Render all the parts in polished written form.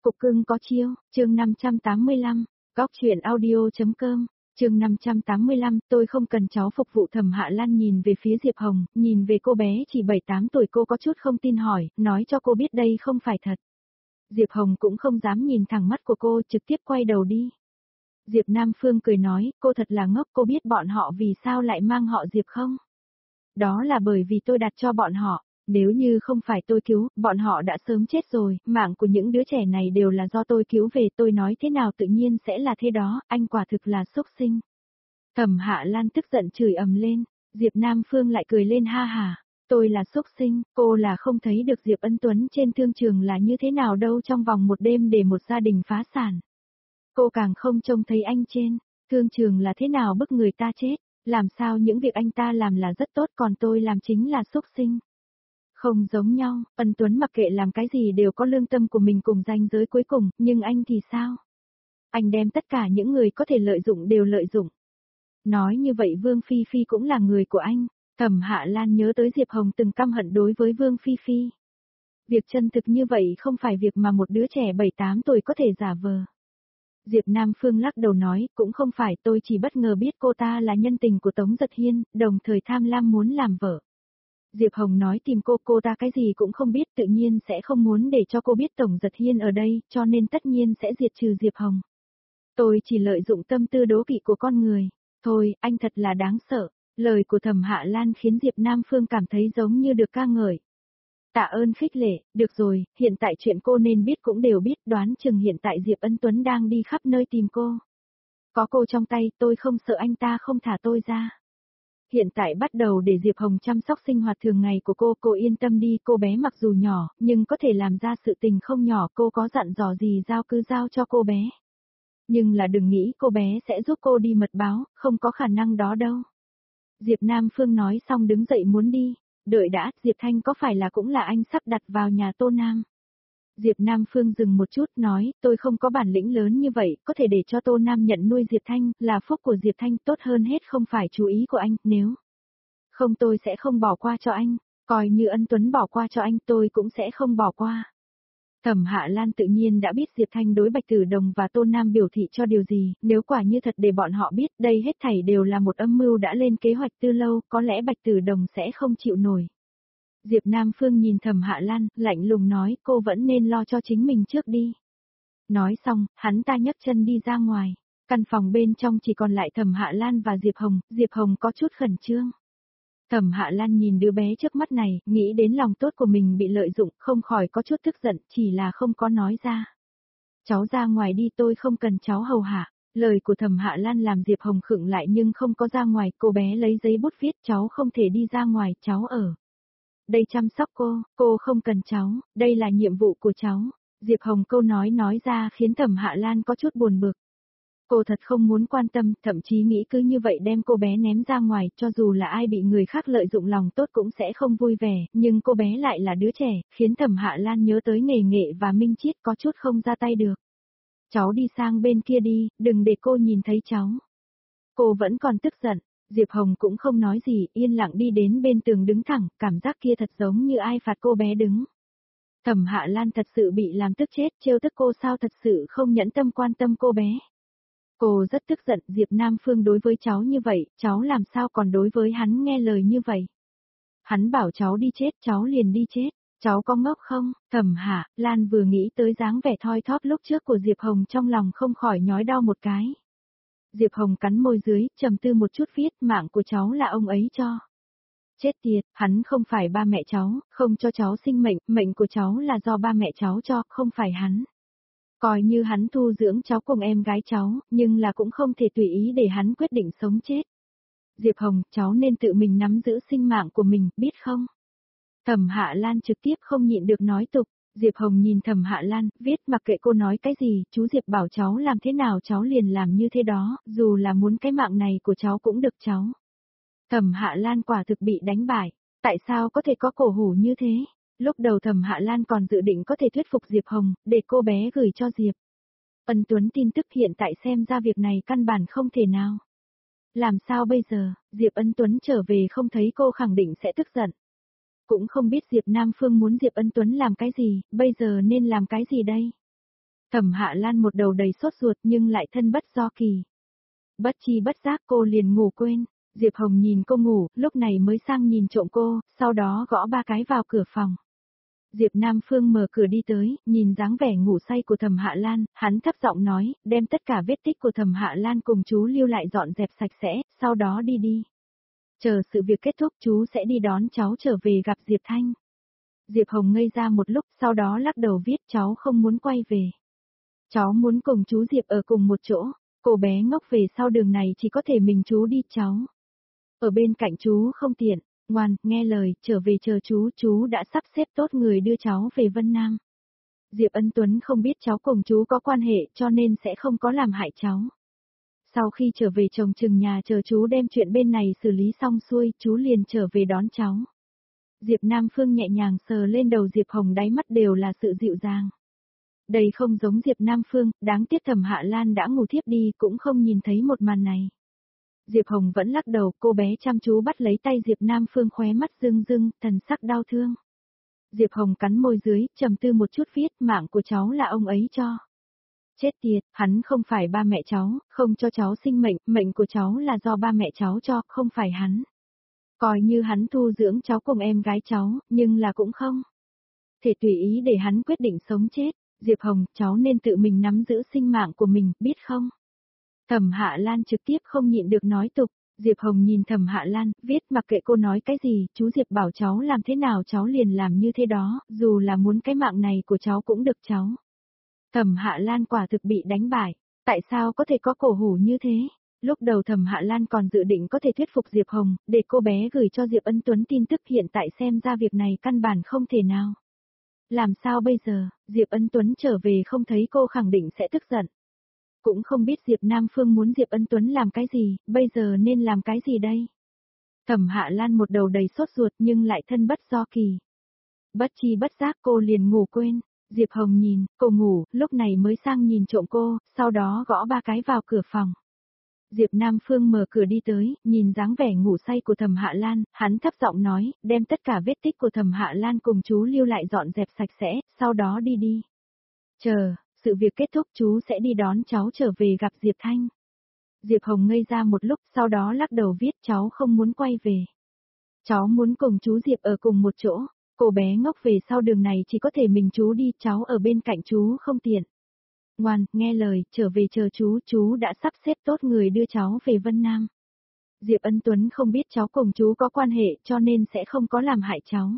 Cục cưng có chiêu, chương 585, góc truyện audio.com, chương 585, tôi không cần cháu phục vụ. Thẩm Hạ Lan nhìn về phía Diệp Hồng, nhìn về cô bé chỉ 7-8 tuổi, cô có chút không tin hỏi, nói cho cô biết đây không phải thật. Diệp Hồng cũng không dám nhìn thẳng mắt của cô, trực tiếp quay đầu đi. Diệp Nam Phương cười nói, cô thật là ngốc, cô biết bọn họ vì sao lại mang họ Diệp không? Đó là bởi vì tôi đặt cho bọn họ. Nếu như không phải tôi cứu, bọn họ đã sớm chết rồi, mạng của những đứa trẻ này đều là do tôi cứu về, tôi nói thế nào tự nhiên sẽ là thế đó, anh quả thực là xúc sinh. Thẩm Hạ Lan tức giận chửi ầm lên, Diệp Nam Phương lại cười lên ha hà, tôi là xúc sinh, cô là không thấy được Diệp Ân Tuấn trên thương trường là như thế nào đâu, trong vòng một đêm để một gia đình phá sản. Cô càng không trông thấy anh trên thương trường là thế nào bức người ta chết, làm sao những việc anh ta làm là rất tốt còn tôi làm chính là xúc sinh. Không giống nhau, Ân Tuấn mặc kệ làm cái gì đều có lương tâm của mình cùng ranh giới cuối cùng, nhưng anh thì sao? Anh đem tất cả những người có thể lợi dụng đều lợi dụng. Nói như vậy Vương Phi Phi cũng là người của anh. Thẩm Hạ Lan nhớ tới Diệp Hồng từng căm hận đối với Vương Phi Phi. Việc chân thực như vậy không phải việc mà một đứa trẻ 7-8 tuổi có thể giả vờ. Diệp Nam Phương lắc đầu nói, cũng không phải, tôi chỉ bất ngờ biết cô ta là nhân tình của Tống Giật Hiên, đồng thời tham lam muốn làm vợ. Diệp Hồng nói tìm cô ta cái gì cũng không biết, tự nhiên sẽ không muốn để cho cô biết Tổng Giật Hiên ở đây, cho nên tất nhiên sẽ diệt trừ Diệp Hồng. Tôi chỉ lợi dụng tâm tư đố kỵ của con người. Thôi, anh thật là đáng sợ. Lời của Thẩm Hạ Lan khiến Diệp Nam Phương cảm thấy giống như được ca ngợi. Tạ ơn khích lệ, được rồi, hiện tại chuyện cô nên biết cũng đều biết, đoán chừng hiện tại Diệp Ân Tuấn đang đi khắp nơi tìm cô. Có cô trong tay, tôi không sợ anh ta không thả tôi ra. Hiện tại bắt đầu để Diệp Hồng chăm sóc sinh hoạt thường ngày của cô yên tâm đi, cô bé mặc dù nhỏ, nhưng có thể làm ra sự tình không nhỏ, cô có dặn dò gì giao cứ giao cho cô bé. Nhưng là đừng nghĩ cô bé sẽ giúp cô đi mật báo, không có khả năng đó đâu. Diệp Nam Phương nói xong đứng dậy muốn đi, đợi đã, Diệp Thanh có phải là cũng là anh sắp đặt vào nhà Tô Nam? Diệp Nam Phương dừng một chút nói, tôi không có bản lĩnh lớn như vậy, có thể để cho Tô Nam nhận nuôi Diệp Thanh, là phúc của Diệp Thanh, tốt hơn hết không phải chú ý của anh, nếu không tôi sẽ không bỏ qua cho anh, coi như Ân Tuấn bỏ qua cho anh tôi cũng sẽ không bỏ qua. Thẩm Hạ Lan tự nhiên đã biết Diệp Thanh đối Bạch Tử Đồng và Tô Nam biểu thị cho điều gì, nếu quả như thật để bọn họ biết đây hết thảy đều là một âm mưu đã lên kế hoạch từ lâu, có lẽ Bạch Tử Đồng sẽ không chịu nổi. Diệp Nam Phương nhìn Thẩm Hạ Lan, lạnh lùng nói cô vẫn nên lo cho chính mình trước đi. Nói xong, hắn ta nhấc chân đi ra ngoài. Căn phòng bên trong chỉ còn lại Thẩm Hạ Lan và Diệp Hồng có chút khẩn trương. Thẩm Hạ Lan nhìn đứa bé trước mắt này, nghĩ đến lòng tốt của mình bị lợi dụng, không khỏi có chút tức giận, chỉ là không có nói ra. Cháu ra ngoài đi, tôi không cần cháu hầu hạ. Lời của Thẩm Hạ Lan làm Diệp Hồng khựng lại nhưng không có ra ngoài, cô bé lấy giấy bút viết cháu không thể đi ra ngoài, cháu ở đây chăm sóc cô không cần cháu, đây là nhiệm vụ của cháu. Diệp Hồng câu nói ra khiến Thẩm Hạ Lan có chút buồn bực. Cô thật không muốn quan tâm, thậm chí nghĩ cứ như vậy đem cô bé ném ra ngoài, cho dù là ai bị người khác lợi dụng lòng tốt cũng sẽ không vui vẻ, nhưng cô bé lại là đứa trẻ, khiến Thẩm Hạ Lan nhớ tới Nghề Nghệ và Minh Chiết có chút không ra tay được. Cháu đi sang bên kia đi, đừng để cô nhìn thấy cháu. Cô vẫn còn tức giận. Diệp Hồng cũng không nói gì, yên lặng đi đến bên tường đứng thẳng, cảm giác kia thật giống như ai phạt cô bé đứng. Thẩm Hạ Lan thật sự bị làm tức chết, trêu tức cô sao thật sự không nhẫn tâm quan tâm cô bé. Cô rất tức giận, Diệp Nam Phương đối với cháu như vậy, cháu làm sao còn đối với hắn nghe lời như vậy. Hắn bảo cháu đi chết, cháu liền đi chết, cháu có ngốc không? Thẩm Hạ Lan vừa nghĩ tới dáng vẻ thoi thóp lúc trước của Diệp Hồng trong lòng không khỏi nhói đau một cái. Diệp Hồng cắn môi dưới, trầm tư một chút viết mạng của cháu là ông ấy cho. Chết tiệt, hắn không phải ba mẹ cháu, không cho cháu sinh mệnh, mệnh của cháu là do ba mẹ cháu cho, không phải hắn. Coi như hắn thu dưỡng cháu cùng em gái cháu, nhưng là cũng không thể tùy ý để hắn quyết định sống chết. Diệp Hồng, cháu nên tự mình nắm giữ sinh mạng của mình, biết không? Thẩm Hạ Lan trực tiếp không nhịn được nói tục. Diệp Hồng nhìn Thẩm Hạ Lan, viết mặc kệ cô nói cái gì, chú Diệp bảo cháu làm thế nào cháu liền làm như thế đó, dù là muốn cái mạng này của cháu cũng được cháu. Thẩm Hạ Lan quả thực bị đánh bại, tại sao có thể có cổ hủ như thế? Lúc đầu Thẩm Hạ Lan còn dự định có thể thuyết phục Diệp Hồng, để cô bé gửi cho Diệp Ân Tuấn tin tức, hiện tại xem ra việc này căn bản không thể nào. Làm sao bây giờ, Diệp Ân Tuấn trở về không thấy cô khẳng định sẽ tức giận. Cũng không biết Diệp Nam Phương muốn Diệp Ân Tuấn làm cái gì, bây giờ nên làm cái gì đây? Thẩm Hạ Lan một đầu đầy sốt ruột nhưng lại thân bất do kỳ. Bất chi bất giác cô liền ngủ quên. Diệp Hồng nhìn cô ngủ, lúc này mới sang nhìn trộm cô, sau đó gõ 3 cái vào cửa phòng. Diệp Nam Phương mở cửa đi tới, nhìn dáng vẻ ngủ say của Thẩm Hạ Lan, hắn thấp giọng nói, đem tất cả vết tích của Thẩm Hạ Lan cùng chú lưu lại dọn dẹp sạch sẽ, sau đó đi đi. Chờ sự việc kết thúc chú sẽ đi đón cháu trở về gặp Diệp Thanh. Diệp Hồng ngây ra một lúc, sau đó lắc đầu viết cháu không muốn quay về. Cháu muốn cùng chú Diệp ở cùng một chỗ, cô bé ngốc về sau đường này chỉ có thể mình chú đi cháu. Ở bên cạnh chú không tiện, ngoan, nghe lời, trở về chờ chú đã sắp xếp tốt người đưa cháu về Vân Nam. Diệp Ân Tuấn không biết cháu cùng chú có quan hệ cho nên sẽ không có làm hại cháu. Sau khi trở về trông chừng nhà chờ chú đem chuyện bên này xử lý xong xuôi, chú liền trở về đón cháu. Diệp Nam Phương nhẹ nhàng sờ lên đầu Diệp Hồng, đáy mắt đều là sự dịu dàng. Đây không giống Diệp Nam Phương, đáng tiếc Thẩm Hạ Lan đã ngủ thiếp đi cũng không nhìn thấy một màn này. Diệp Hồng vẫn lắc đầu, cô bé chăm chú bắt lấy tay Diệp Nam Phương, khóe mắt rưng rưng, thần sắc đau thương. Diệp Hồng cắn môi dưới, trầm tư một chút viết, mạng của cháu là ông ấy cho. Chết tiệt, hắn không phải ba mẹ cháu, không cho cháu sinh mệnh, mệnh của cháu là do ba mẹ cháu cho, không phải hắn. Coi như hắn thu dưỡng cháu cùng em gái cháu, nhưng là cũng không thể tùy ý để hắn quyết định sống chết. Diệp Hồng, cháu nên tự mình nắm giữ sinh mạng của mình, biết không? Thẩm Hạ Lan trực tiếp không nhịn được nói tục. Diệp Hồng nhìn Thẩm Hạ Lan, viết mặc kệ cô nói cái gì, chú Diệp bảo cháu làm thế nào cháu liền làm như thế đó, dù là muốn cái mạng này của cháu cũng được cháu. Thẩm Hạ Lan quả thực bị đánh bại, tại sao có thể có cổ hủ như thế? Lúc đầu Thẩm Hạ Lan còn dự định có thể thuyết phục Diệp Hồng, để cô bé gửi cho Diệp Ân Tuấn tin tức, hiện tại xem ra việc này căn bản không thể nào. Làm sao bây giờ, Diệp Ân Tuấn trở về không thấy cô khẳng định sẽ tức giận. Cũng không biết Diệp Nam Phương muốn Diệp Ân Tuấn làm cái gì, bây giờ nên làm cái gì đây? Thẩm Hạ Lan một đầu đầy sốt ruột nhưng lại thân bất do kỳ. Bất chi bất giác cô liền ngủ quên. Diệp Hồng nhìn, cô ngủ, lúc này mới sang nhìn trộm cô, sau đó gõ 3 cái vào cửa phòng. Diệp Nam Phương mở cửa đi tới, nhìn dáng vẻ ngủ say của Thẩm Hạ Lan, hắn thấp giọng nói, đem tất cả vết tích của Thẩm Hạ Lan cùng chú lưu lại dọn dẹp sạch sẽ, sau đó đi đi. Chờ, sự việc kết thúc chú sẽ đi đón cháu trở về gặp Diệp Thanh. Diệp Hồng ngây ra một lúc, sau đó lắc đầu viết cháu không muốn quay về. Cháu muốn cùng chú Diệp ở cùng một chỗ. Cô bé ngốc về sau đường này chỉ có thể mình chú đi, cháu ở bên cạnh chú không tiện. Ngoan, nghe lời, trở về chờ chú đã sắp xếp tốt người đưa cháu về Vân Nam. Diệp Ân Tuấn không biết cháu cùng chú có quan hệ cho nên sẽ không có làm hại cháu.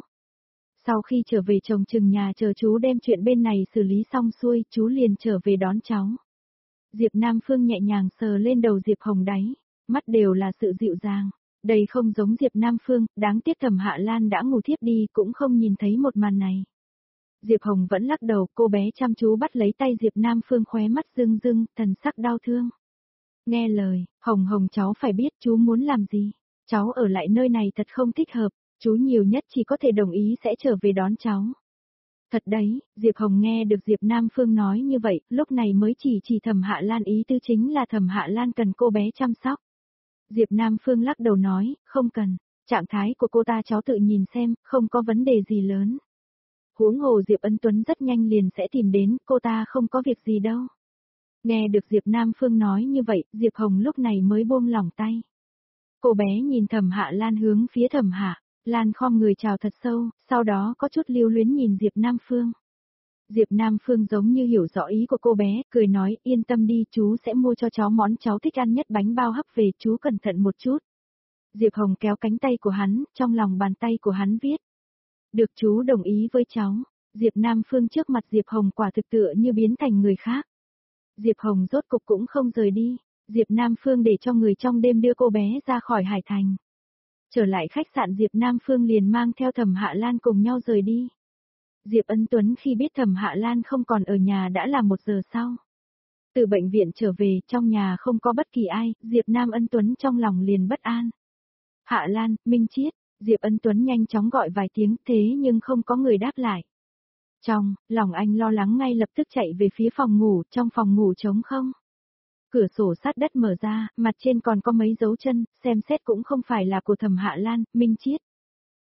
Sau khi trở về trông chừng nhà chờ chú đem chuyện bên này xử lý xong xuôi, chú liền trở về đón cháu. Diệp Nam Phương nhẹ nhàng sờ lên đầu Diệp Hồng, đáy mắt đều là sự dịu dàng. Đây không giống Diệp Nam Phương, đáng tiếc Thẩm Hạ Lan đã ngủ thiếp đi cũng không nhìn thấy một màn này. Diệp Hồng vẫn lắc đầu, cô bé chăm chú bắt lấy tay Diệp Nam Phương, khóe mắt rưng rưng, thần sắc đau thương. Nghe lời, Hồng Hồng cháu phải biết chú muốn làm gì. Cháu ở lại nơi này thật không thích hợp, chú nhiều nhất chỉ có thể đồng ý sẽ trở về đón cháu. Thật đấy, Diệp Hồng nghe được Diệp Nam Phương nói như vậy, lúc này mới chỉ Thẩm Hạ Lan, ý tứ chính là Thẩm Hạ Lan cần cô bé chăm sóc. Diệp Nam Phương lắc đầu nói, không cần, trạng thái của cô ta cháu tự nhìn xem, không có vấn đề gì lớn. Huống hồ Diệp Ân Tuấn rất nhanh liền sẽ tìm đến, cô ta không có việc gì đâu. Nghe được Diệp Nam Phương nói như vậy, Diệp Hồng lúc này mới buông lỏng tay. Cô bé nhìn Thẩm Hạ Lan hướng phía Thẩm Hạ Lan khom người chào thật sâu, sau đó có chút lưu luyến nhìn Diệp Nam Phương. Diệp Nam Phương giống như hiểu rõ ý của cô bé, cười nói, yên tâm đi, chú sẽ mua cho cháu món cháu thích ăn nhất, bánh bao hấp về, chú cẩn thận một chút. Diệp Hồng kéo cánh tay của hắn, trong lòng bàn tay của hắn viết. Được, chú đồng ý với cháu. Diệp Nam Phương trước mặt Diệp Hồng quả thực tựa như biến thành người khác. Diệp Hồng rốt cục cũng không rời đi. Diệp Nam Phương để cho người trong đêm đưa cô bé ra khỏi Hải Thành. Trở lại khách sạn, Diệp Nam Phương liền mang theo Thẩm Hạ Lan cùng nhau rời đi. Diệp Ân Tuấn khi biết Thẩm Hạ Lan không còn ở nhà đã là 1 giờ sau. Từ bệnh viện trở về, trong nhà không có bất kỳ ai, Diệp Nam Ân Tuấn trong lòng liền bất an. Hạ Lan, Minh Chiết, Diệp Ân Tuấn nhanh chóng gọi vài tiếng, thế nhưng không có người đáp lại. Trong lòng anh lo lắng, ngay lập tức chạy về phía phòng ngủ, trong phòng ngủ trống không. Cửa sổ sát đất mở ra, mặt trên còn có mấy dấu chân, xem xét cũng không phải là của Thẩm Hạ Lan, Minh Chiết.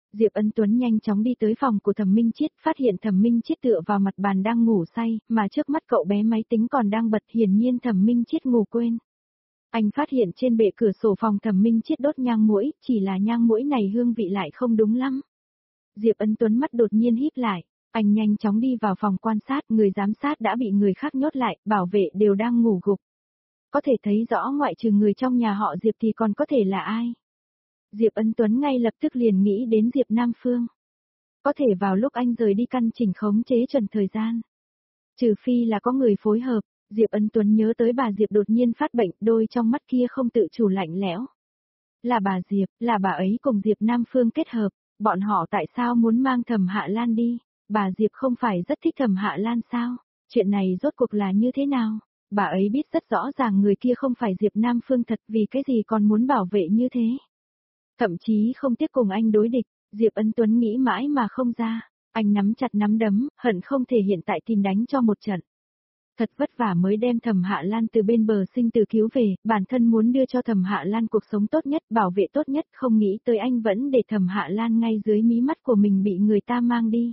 Diệp Ân Tuấn nhanh chóng đi tới phòng của Thẩm Minh Chiết, phát hiện Thẩm Minh Chiết tựa vào mặt bàn đang ngủ say, mà trước mắt cậu bé máy tính còn đang bật, hiển nhiên Thẩm Minh Chiết ngủ quên. Anh phát hiện trên bệ cửa sổ phòng Thẩm Minh Chiết đốt nhang muỗi, chỉ là nhang muỗi này hương vị lại không đúng lắm. Diệp Ân Tuấn mắt đột nhiên híp lại, anh nhanh chóng đi vào phòng quan sát, người giám sát đã bị người khác nhốt lại, bảo vệ đều đang ngủ gục. Có thể thấy rõ ngoại trừ người trong nhà họ Diệp thì còn có thể là ai. Diệp Ân Tuấn ngay lập tức liền nghĩ đến Diệp Nam Phương. Có thể vào lúc anh rời đi căn chỉnh khống chế chuẩn thời gian. Trừ phi là có người phối hợp, Diệp Ân Tuấn nhớ tới bà Diệp đột nhiên phát bệnh, đôi trong mắt kia không tự chủ lạnh lẽo. Là bà Diệp, là bà ấy cùng Diệp Nam Phương kết hợp, bọn họ tại sao muốn mang Thẩm Hạ Lan đi? Bà Diệp không phải rất thích Thẩm Hạ Lan sao? Chuyện này rốt cuộc là như thế nào? Bà ấy biết rất rõ ràng người kia không phải Diệp Nam Phương thật, vì cái gì còn muốn bảo vệ như thế? Thậm chí không tiếc cùng anh đối địch, Diệp Ân Tuấn nghĩ mãi mà không ra. Anh nắm chặt nắm đấm, hận không thể hiện tại tìm đánh cho một trận. Thật vất vả mới đem Thẩm Hạ Lan từ bên bờ sinh tử cứu về, bản thân muốn đưa cho Thẩm Hạ Lan cuộc sống tốt nhất, bảo vệ tốt nhất, không nghĩ tới anh vẫn để Thẩm Hạ Lan ngay dưới mí mắt của mình bị người ta mang đi.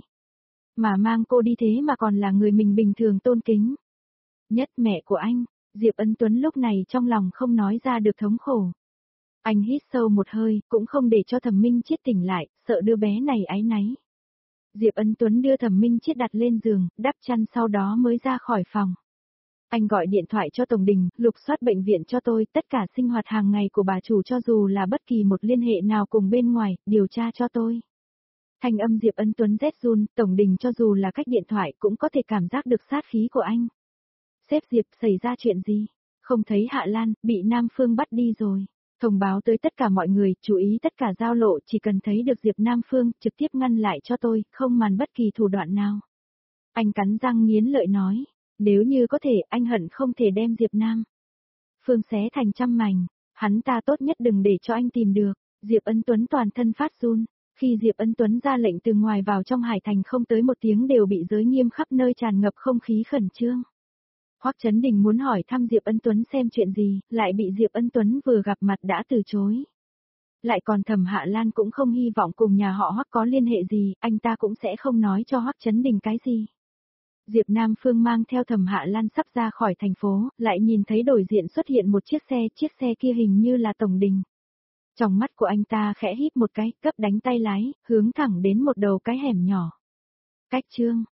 Mà mang cô đi thế mà còn là người mình bình thường tôn kính. Nhất mẹ của anh, Diệp Ân Tuấn lúc này trong lòng không nói ra được thống khổ. Anh hít sâu một hơi, cũng không để cho Thẩm Minh Chiết tỉnh lại, sợ đứa bé này áy náy. Diệp Ân Tuấn đưa Thẩm Minh Chiết đặt lên giường, đắp chăn sau đó mới ra khỏi phòng. Anh gọi điện thoại cho Tổng Đình, lục soát bệnh viện cho tôi, tất cả sinh hoạt hàng ngày của bà chủ cho dù là bất kỳ một liên hệ nào cùng bên ngoài, điều tra cho tôi. Thanh âm Diệp Ân Tuấn rét run, Tổng Đình cho dù là cách điện thoại cũng có thể cảm giác được sát khí của anh. Sếp Diệp, xảy ra chuyện gì? Không thấy Hạ Lan, bị Nam Phương bắt đi rồi. Thông báo tới tất cả mọi người, chú ý tất cả giao lộ, chỉ cần thấy được Diệp Nam Phương, trực tiếp ngăn lại cho tôi, không màn bất kỳ thủ đoạn nào. Anh cắn răng nghiến lợi nói, nếu như có thể, anh hận không thể đem Diệp Nam Phương xé thành trăm mảnh, hắn ta tốt nhất đừng để cho anh tìm được. Diệp Ân Tuấn toàn thân phát run, khi Diệp Ân Tuấn ra lệnh từ ngoài vào trong Hải Thành không tới một tiếng đều bị giới nghiêm khắp nơi tràn ngập không khí khẩn trương. Hoắc Chấn Đình muốn hỏi thăm Diệp Ân Tuấn xem chuyện gì, lại bị Diệp Ân Tuấn vừa gặp mặt đã từ chối. Lại còn Thẩm Hạ Lan cũng không hy vọng cùng nhà họ Hoắc có liên hệ gì, anh ta cũng sẽ không nói cho Hoắc Chấn Đình cái gì. Diệp Nam Phương mang theo Thẩm Hạ Lan sắp ra khỏi thành phố, lại nhìn thấy đối diện xuất hiện một chiếc xe kia hình như là Tổng Đình. Trong mắt của anh ta khẽ híp một cái, cấp đánh tay lái, hướng thẳng đến một đầu cái hẻm nhỏ. Cách chương